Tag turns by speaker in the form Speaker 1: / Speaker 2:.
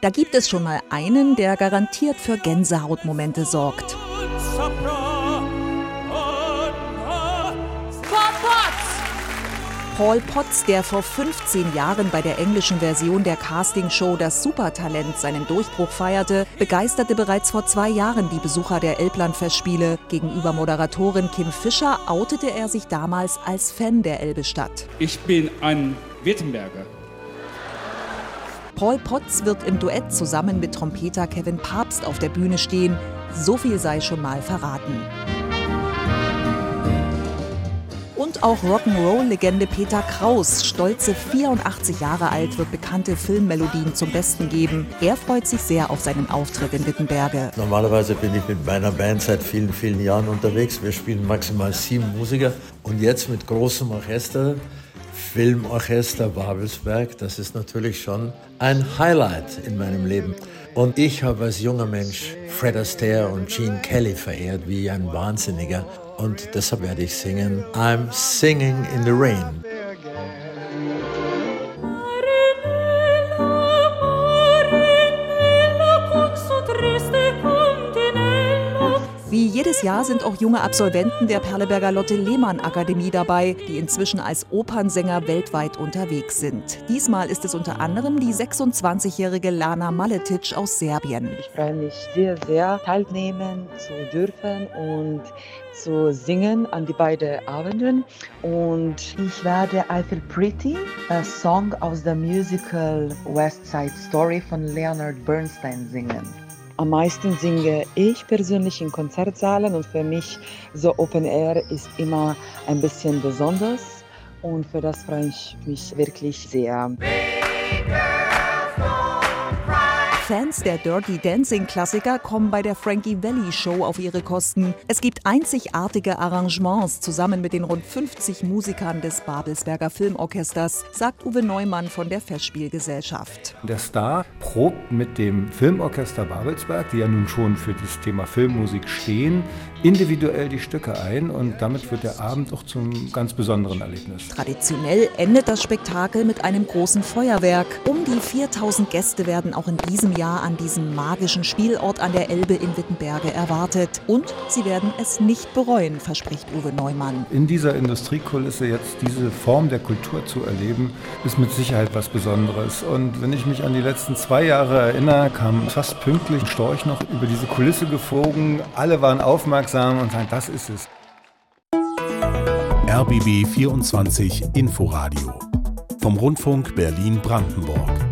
Speaker 1: Da gibt es schon mal einen, der garantiert für Gänsehautmomente sorgt. Paul Potts, der vor 15 Jahren bei der englischen Version der Castingshow Das Supertalent seinen Durchbruch feierte, begeisterte bereits vor 2 Jahren die Besucher der Elblandfestspiele. Gegenüber Moderatorin Kim Fischer outete er sich damals als Fan der Elbestadt.
Speaker 2: Ich bin ein Württemberger.
Speaker 1: Paul Potts wird im Duett zusammen mit Trompeter Kevin Pabst auf der Bühne stehen. So viel sei schon mal verraten. Und auch Rock'n'Roll-Legende Peter Kraus, stolze 84 Jahre alt, wird bekannte Filmmelodien zum Besten geben. Er freut sich sehr auf seinen Auftritt in Wittenberge.
Speaker 3: Normalerweise bin ich mit meiner Band seit vielen, vielen Jahren unterwegs. Wir spielen maximal 7 Musiker. Und jetzt mit großem Orchester, Filmorchester Babelsberg, das ist natürlich schon ein Highlight in meinem Leben. Und ich habe als junger Mensch Fred Astaire und Gene Kelly verehrt, wie ein Wahnsinniger. Und deshalb werde ich singen I'm Singing in the Rain.
Speaker 1: Wie jedes Jahr sind auch junge Absolventen der Perleberger Lotte-Lehmann-Akademie dabei, die inzwischen als Opernsänger weltweit unterwegs sind. Diesmal ist es unter anderem die 26-jährige Lana Maletic aus Serbien.
Speaker 4: Ich freue mich sehr, sehr, teilnehmen zu dürfen und zu singen an die beiden Abenden. Und ich werde I Feel Pretty, ein Song aus dem Musical West Side Story von Leonard Bernstein, singen. Am meisten singe ich persönlich in Konzertsaalen und für mich so Open Air ist immer ein bisschen besonders und für das freue ich mich wirklich sehr.
Speaker 1: Fans der Dirty Dancing-Klassiker kommen bei der Frankie Valli Show auf ihre Kosten. Es gibt einzigartige Arrangements zusammen mit den rund 50 Musikern des Babelsberger Filmorchesters, sagt Uwe Neumann von der Festspielgesellschaft.
Speaker 5: Der Star probt mit dem Filmorchester Babelsberg, die ja nun schon für das Thema Filmmusik stehen, individuell die Stücke ein und damit wird der Abend auch zum ganz besonderen Erlebnis.
Speaker 1: Traditionell endet das Spektakel mit einem großen Feuerwerk. Um die 4000 Gäste werden auch in diesem Jahr an diesem magischen Spielort an der Elbe in Wittenberge erwartet. Und sie werden es nicht bereuen, verspricht Uwe Neumann.
Speaker 5: In dieser Industriekulisse jetzt diese Form der Kultur zu erleben, ist mit Sicherheit was Besonderes. Und wenn ich mich an die letzten 2 Jahre erinnere, kam fast pünktlich ein Storch noch über diese Kulisse geflogen. Alle waren aufmerksam und sagen, das ist es.
Speaker 6: RBB 24 Inforadio vom Rundfunk Berlin-Brandenburg.